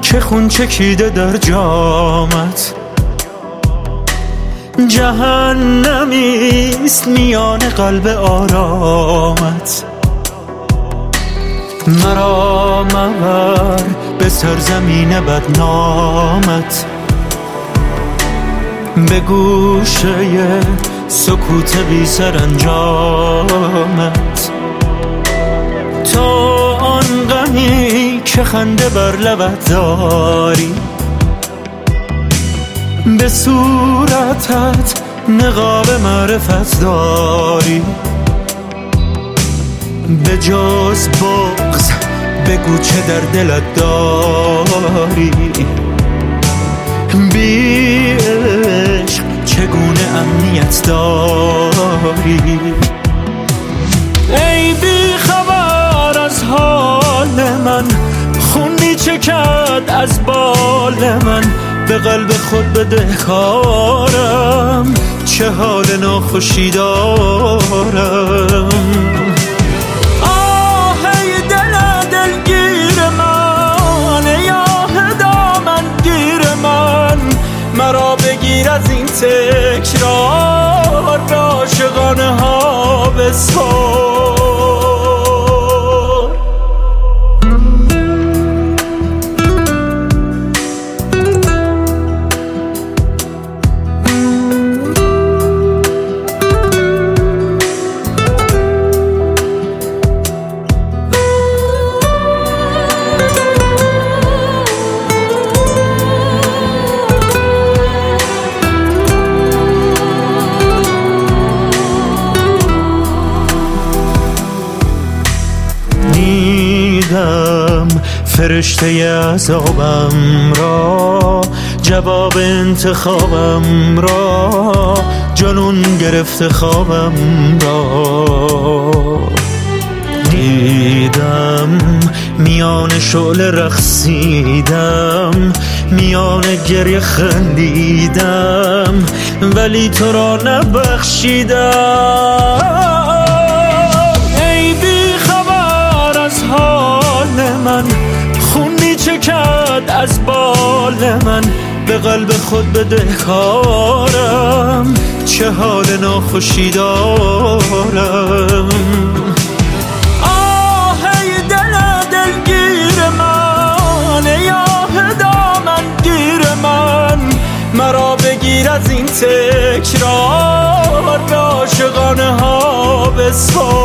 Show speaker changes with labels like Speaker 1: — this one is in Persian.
Speaker 1: که خون چکیده در جامت، جهنمیست میان قلب آرامت. مرا مبر به سرزمین بدنامت، به گوشه سکوت بی سرانجامت. تا آن غمی که خنده بر لبت داری، به صورتت نقاب معرفت داری. به جز بغض بگو چه در دلت داری، بی عشق چگونه امنیت داری. ای بی خبر از حال من، خون می چکد از بال من. به قلب خود بدهکارم، چه حال ناخوشی دارم. آه ای دل دلگیر من، ای آه دامن گیر من. مرا بگیر از این تکرار، به عاشقانه ها بسپار. فرشته عذابم را، جواب انتخابم را، جنون گرفته خوابم را. دیدم میان شعله رقصیدم، میان گریه خندیدم، ولی تو را نبخشیدم. ای بی خبر از حال من، خون می چکد از بال من. به قلب خود بدهکارم، چه حال ناخوشی دارم. آه ای دل دلگیر من، ای آه دامن گیر من. مرا بگیر از این تکرار، به عاشقانه ها بسپار.